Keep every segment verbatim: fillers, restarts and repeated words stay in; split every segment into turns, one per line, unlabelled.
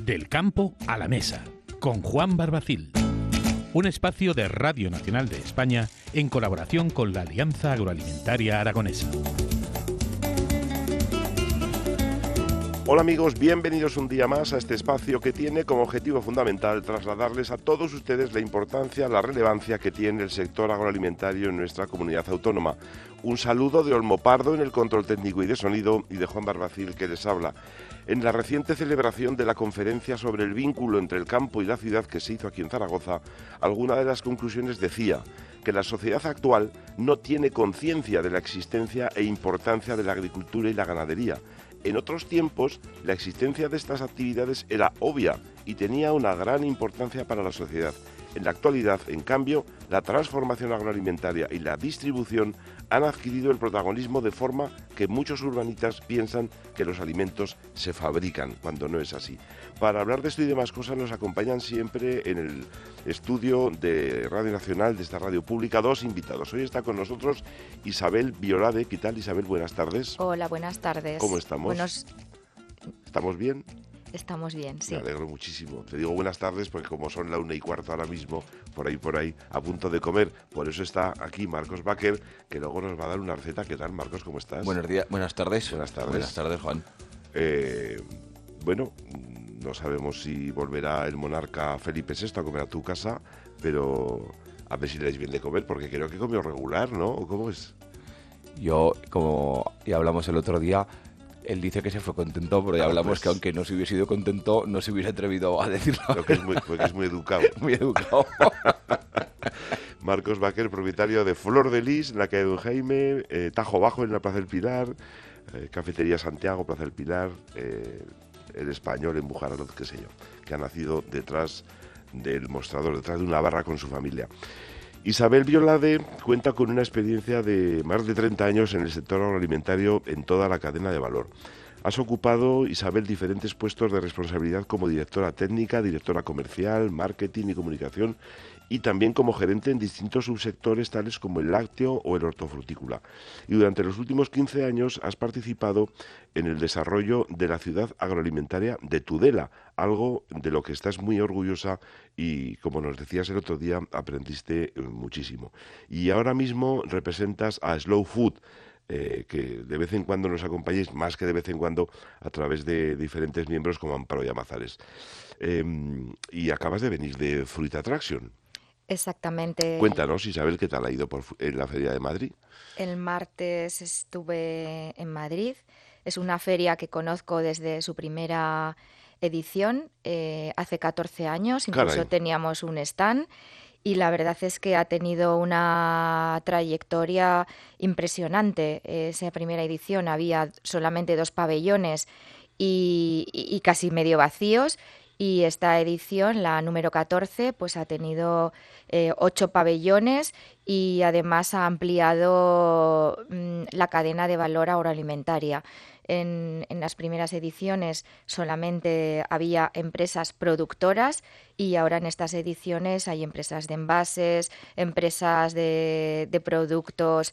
Del campo a la mesa, con Juan Barbacil. Un espacio de Radio Nacional de España en colaboración con la Alianza Agroalimentaria Aragonesa.
Hola amigos, bienvenidos un día más a este espacio que tiene como objetivo fundamental trasladarles a todos ustedes la importancia, la relevancia que tiene el sector agroalimentario en nuestra comunidad autónoma. Un saludo de Olmo Pardo en el control técnico y de sonido y de Juan Barbacil que les habla. En la reciente celebración de la conferencia sobre el vínculo entre el campo y la ciudad que se hizo aquí en Zaragoza, alguna de las conclusiones decía que la sociedad actual no tiene conciencia de la existencia e importancia de la agricultura y la ganadería. En otros tiempos, la existencia de estas actividades era obvia y tenía una gran importancia para la sociedad. En la actualidad, en cambio, la transformación agroalimentaria y la distribución han adquirido el protagonismo de forma que muchos urbanitas piensan que los alimentos se fabrican, cuando no es así. Para hablar de esto y demás cosas nos acompañan siempre en el estudio de Radio Nacional, de esta radio pública, dos invitados. Hoy está con nosotros Isabel Violade. ¿Qué tal, Isabel? Buenas tardes.
Hola, buenas tardes.
¿Cómo estamos?
Buenos...
¿Estamos bien?
Estamos bien, sí.
Me alegro muchísimo. Te digo buenas tardes porque como son la una y cuarto ahora mismo, por ahí, por ahí, a punto de comer. Por eso está aquí Marcos Baker, que luego nos va a dar una receta. ¿Qué tal, Marcos? ¿Cómo estás?
Buenos días, buenas tardes.
Buenas tardes.
Buenas tardes, Juan.
Eh, bueno, no sabemos si volverá el monarca Felipe sexto a comer a tu casa, pero a ver si le dais bien de comer, porque creo que comió regular, ¿no? ¿O cómo es?
Yo, como ya hablamos el otro día, él dice que se fue contento, pero ya
Ah,
hablamos
pues,
que aunque no se hubiese ido contento, no se hubiese atrevido a decirlo.
Creo que es muy, porque es muy educado.
Muy educado.
Marcos Baker, propietario de Flor de Lis, en la calle Don Jaime, eh, Tajo Bajo en la Plaza del Pilar, eh, Cafetería Santiago, Plaza del Pilar, eh, El Español en Bujaraloz, qué sé yo, que ha nacido detrás del mostrador, detrás de una barra con su familia. Isabel Violade cuenta con una experiencia de más de treinta años en el sector agroalimentario en toda la cadena de valor. Has ocupado, Isabel, diferentes puestos de responsabilidad como directora técnica, directora comercial, marketing y comunicación, y también como gerente en distintos subsectores tales como el lácteo o el hortofrutícola. Y durante los últimos quince años has participado en el desarrollo de la ciudad agroalimentaria de Tudela, algo de lo que estás muy orgullosa y, como nos decías el otro día, aprendiste muchísimo. Y ahora mismo representas a Slow Food, Eh, que de vez en cuando nos acompañéis, más que de vez en cuando, a través de diferentes miembros como Amparo y Amazares. Eh, y acabas de venir de Fruit Attraction.
Exactamente.
Cuéntanos, Isabel, ¿qué tal ha ido por, en la Feria de Madrid?
El martes estuve en Madrid. Es una feria que conozco desde su primera edición, eh, hace catorce años. Incluso
Caray.
teníamos un stand. Y la verdad es que ha tenido una trayectoria impresionante. Esa primera edición había solamente dos pabellones y, y, y casi medio vacíos. Y esta edición, la número catorce, pues ha tenido eh, ocho pabellones y además ha ampliado mmm, la cadena de valor agroalimentaria. En, en las primeras ediciones solamente había empresas productoras y ahora en estas ediciones hay empresas de envases, empresas de, de productos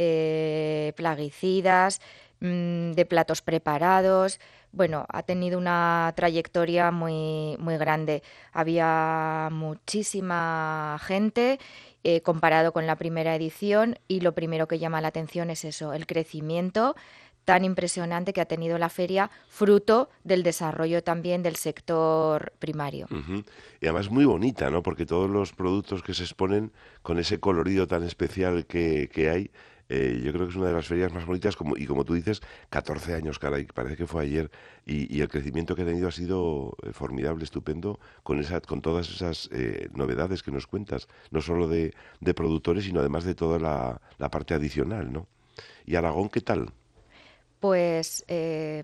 eh, plaguicidas, mmm, de platos preparados. Bueno, ha tenido una trayectoria muy, muy grande. Había muchísima gente eh, comparado con la primera edición y lo primero que llama la atención es eso, el crecimiento tan impresionante que ha tenido la feria, fruto del desarrollo también del sector primario.
Uh-huh. Y además muy bonita, ¿no? Porque todos los productos que se exponen con ese colorido tan especial que, que hay, eh, yo creo que es una de las ferias más bonitas, como, y como tú dices, catorce años, caray, parece que fue ayer, y, y el crecimiento que ha tenido ha sido eh, formidable, estupendo, con, esa, con todas esas eh, novedades que nos cuentas, no solo de, de productores, sino además de toda la, la parte adicional, ¿no? ¿Y Aragón qué tal?
Pues eh,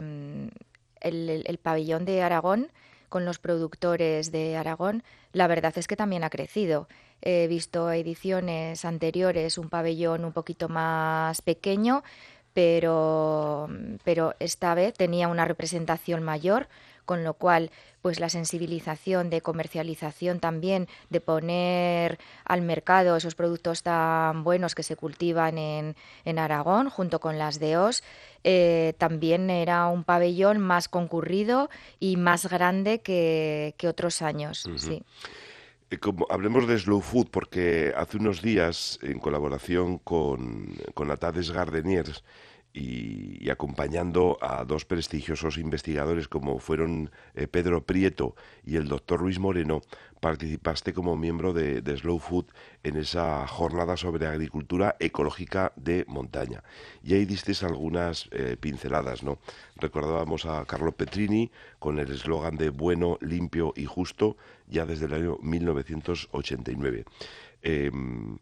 el, el, el pabellón de Aragón, con los productores de Aragón, la verdad es que también ha crecido. He visto ediciones anteriores un pabellón un poquito más pequeño, pero, pero esta vez tenía una representación mayor, con lo cual pues la sensibilización de comercialización también, de poner al mercado esos productos tan buenos que se cultivan en, en Aragón, junto con las D O S, eh, también era un pabellón más concurrido y más grande que, que otros años. Uh-huh. Sí.
Como, hablemos de Slow Food, porque hace unos días, en colaboración con, con Atades Gardeniers, Y, y acompañando a dos prestigiosos investigadores como fueron eh, Pedro Prieto y el doctor Luis Moreno, participaste como miembro de, de Slow Food en esa jornada sobre agricultura ecológica de montaña. Y ahí disteis algunas eh, pinceladas, ¿no? Recordábamos a Carlo Petrini con el eslogan de bueno, limpio y justo ya desde el año mil novecientos ochenta y nueve. Eh,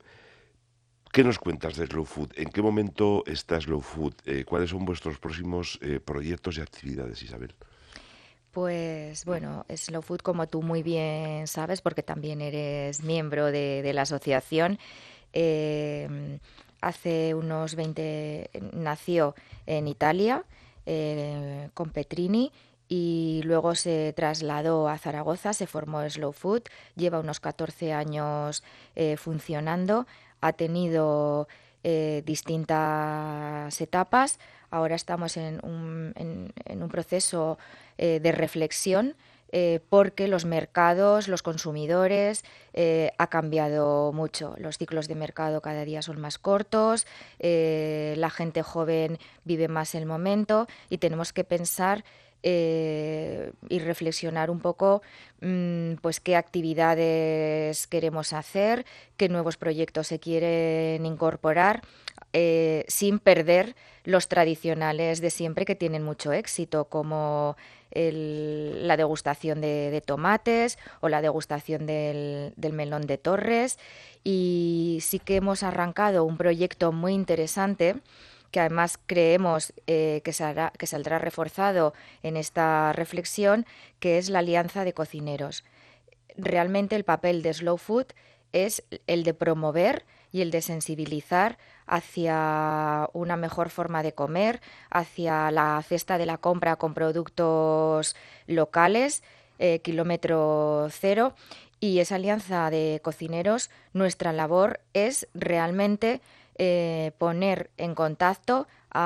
¿Qué nos cuentas de Slow Food? ¿En qué momento está Slow Food? Eh, ¿Cuáles son vuestros próximos eh, proyectos y actividades, Isabel?
Pues bueno, Slow Food, como tú muy bien sabes, porque también eres miembro de, de la asociación, eh, hace unos veinte nació en Italia eh, con Petrini y luego se trasladó a Zaragoza, se formó Slow Food, lleva unos catorce años eh, funcionando. Ha tenido eh, distintas etapas. Ahora estamos en un, en, en un proceso eh, de reflexión eh, porque los mercados, los consumidores, eh, ha cambiado mucho. Los ciclos de mercado cada día son más cortos, eh, la gente joven vive más el momento y tenemos que pensar Eh, y reflexionar un poco mmm, pues qué actividades queremos hacer, qué nuevos proyectos se quieren incorporar, eh, sin perder los tradicionales de siempre que tienen mucho éxito, como el, la degustación de, de tomates o la degustación del, del melón de Torres. Y sí que hemos arrancado un proyecto muy interesante que además creemos eh, que, saldrá, que saldrá reforzado en esta reflexión, que es la Alianza de Cocineros. Realmente el papel de Slow Food es el de promover y el de sensibilizar hacia una mejor forma de comer, hacia la cesta de la compra con productos locales, eh, kilómetro cero. Y esa Alianza de Cocineros, nuestra labor es realmente Eh, poner en contacto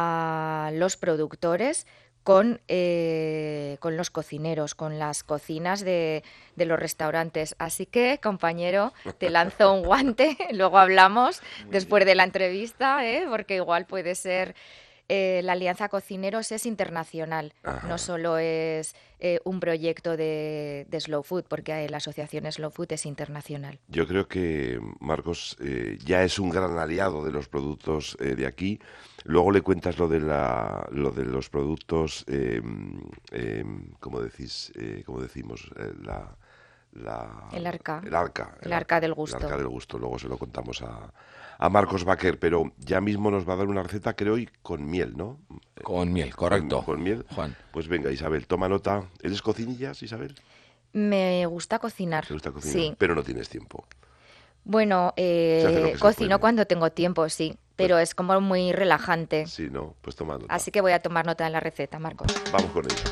a los productores con, eh, con los cocineros, con las cocinas de, de los restaurantes. Así que, compañero, te lanzo un guante, luego hablamos después de la entrevista, ¿eh? Porque igual puede ser... Eh, la Alianza Cocineros es internacional, Ajá. no solo es eh, un proyecto de, de Slow Food, porque la asociación Slow Food es internacional.
Yo creo que Marcos eh, ya es un gran aliado de los productos eh, de aquí. Luego le cuentas lo de la, lo de los productos, eh, eh, como decís, eh, como decimos, eh, la, la
el arca,
el arca,
el, el arca del gusto,
el arca del gusto. Luego se lo contamos a a Marcos Baquer, pero ya mismo nos va a dar una receta, creo, y con miel, ¿no?
Con miel, correcto.
Con, con miel.
Juan.
Pues venga, Isabel, toma nota. ¿Eres cocinillas, Isabel?
Me gusta cocinar.
¿Te gusta cocinar?
Sí.
Pero no tienes tiempo.
Bueno, eh, cocino cuando tengo tiempo, sí, pero pues, es como muy relajante.
Sí, no, pues toma nota.
Así que voy a tomar nota de la receta, Marcos.
Vamos con ella.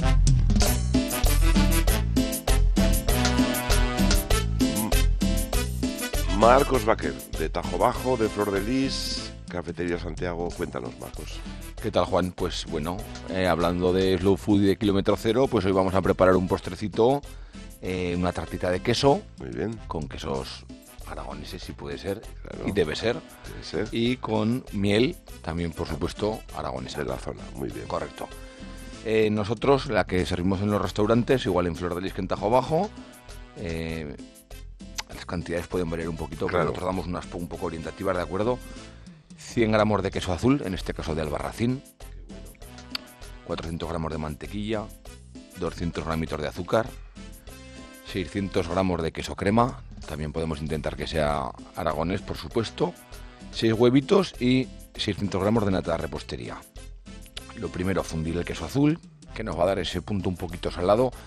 Marcos Baquer, de Tajo Bajo, de Flor de Lis, Cafetería Santiago. Cuéntanos, Marcos.
¿Qué tal, Juan? Pues bueno, eh, hablando de Slow Food y de kilómetro cero, pues hoy vamos a preparar un postrecito, eh, una tartita de queso.
Muy bien.
Con quesos aragoneses, si puede ser, claro, y debe ser.
Debe ser.
Y con miel, también, por supuesto, aragonesa.
De la zona, muy bien.
Correcto. Eh, nosotros, la que servimos en los restaurantes, igual en Flor de Lis que en Tajo Bajo, eh, las cantidades pueden variar un poquito, claro. Pero nosotros damos unas un poco orientativas, ¿de acuerdo? cien gramos de queso azul, en este caso de Albarracín, cuatrocientos gramos de mantequilla, doscientos gramitos de azúcar, seiscientos gramos de queso crema, también podemos intentar que sea aragonés, por supuesto, seis huevitos y seiscientos gramos de nata de repostería. Lo primero, fundir el queso azul, que nos va a dar ese punto un poquito salado,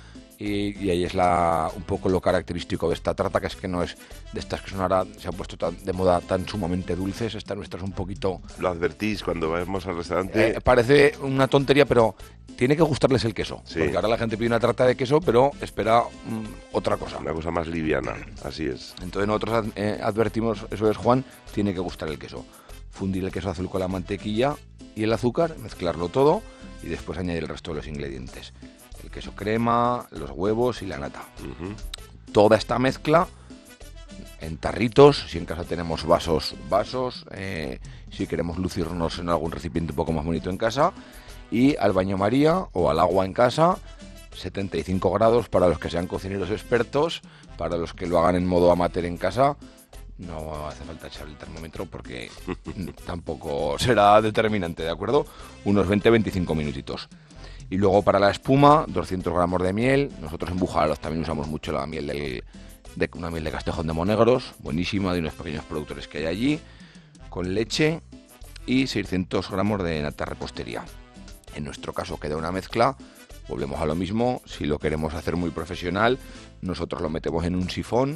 Y, y ahí es la, un poco lo característico de esta tarta, que es que no es de estas que son ahora, se han puesto tan, de moda tan sumamente dulces. Esta nuestra es un poquito...
Lo advertís cuando vamos al restaurante.
Eh, parece una tontería, pero tiene que gustarles el queso. Sí. Porque ahora la gente pide una tarta de queso, pero espera mmm, otra cosa.
Una cosa más liviana, así es.
Entonces nosotros ad, eh, advertimos, eso es, Juan, tiene que gustar el queso. Fundir el queso azul con la mantequilla y el azúcar, mezclarlo todo y después añadir el resto de los ingredientes. El queso crema, los huevos y la nata. Uh-huh. Toda esta mezcla en tarritos, si en casa tenemos vasos, vasos, eh, si queremos lucirnos en algún recipiente un poco más bonito en casa, y al baño María o al agua en casa, setenta y cinco grados para los que sean cocineros expertos, para los que lo hagan en modo amateur en casa, no hace falta echar el termómetro porque tampoco será determinante, ¿de acuerdo? Unos veinte a veinticinco minutitos. Y luego para la espuma, doscientos gramos de miel. Nosotros en Bujaros también usamos mucho la miel del, de una miel de Castejón de Monegros, buenísima, de unos pequeños productores que hay allí, con leche y seiscientos gramos de nata repostería. En nuestro caso queda una mezcla, volvemos a lo mismo, si lo queremos hacer muy profesional, nosotros lo metemos en un sifón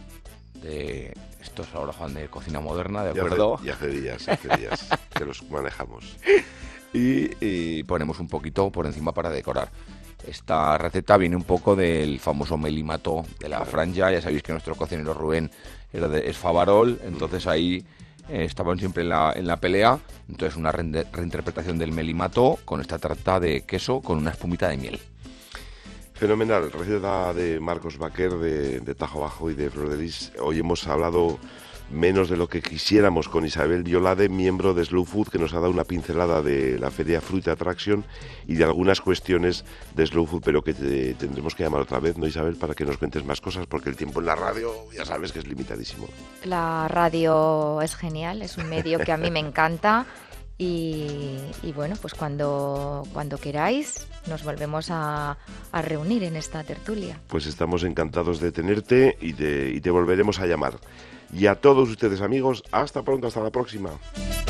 de estos ahora, Juan, de cocina moderna, ¿de acuerdo?
Y hace días, hace días que los manejamos.
Y, y ponemos un poquito por encima para decorar. Esta receta viene un poco del famoso melimato de la franja. Ya sabéis que nuestro cocinero Rubén era de, es Favarol, entonces ahí eh, estaban siempre en la, en la pelea. Entonces una re- reinterpretación del melimato con esta tarta de queso con una espumita de miel.
Fenomenal, receta de Marcos Baquer de, de Tajo Bajo y de Flor de Lis. Hoy hemos hablado menos de lo que quisiéramos con Isabel Violade, miembro de Slow Food, que nos ha dado una pincelada de la Feria Fruit Attraction y de algunas cuestiones de Slow Food, pero que te, tendremos que llamar otra vez, ¿no, Isabel?, para que nos cuentes más cosas, porque el tiempo en la radio ya sabes que es limitadísimo.
La radio es genial, es un medio que a mí me encanta y, y bueno, pues cuando, cuando queráis nos volvemos a, a reunir en esta tertulia.
Pues estamos encantados de tenerte y, de, y te volveremos a llamar. Y a todos ustedes, amigos, hasta pronto, hasta la próxima.